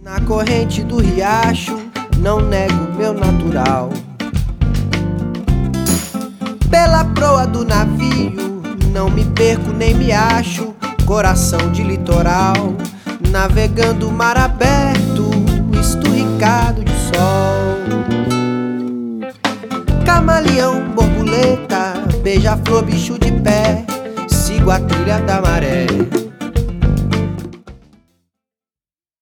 Na corrente do riacho, não nego meu natural. Pela proa do navio, não me perco nem me acho. Coração de litoral, navegando mar aberto, esturricado de sol. Camaleão, borboleta, beija-flor, bicho de pé, sigo a trilha da maré.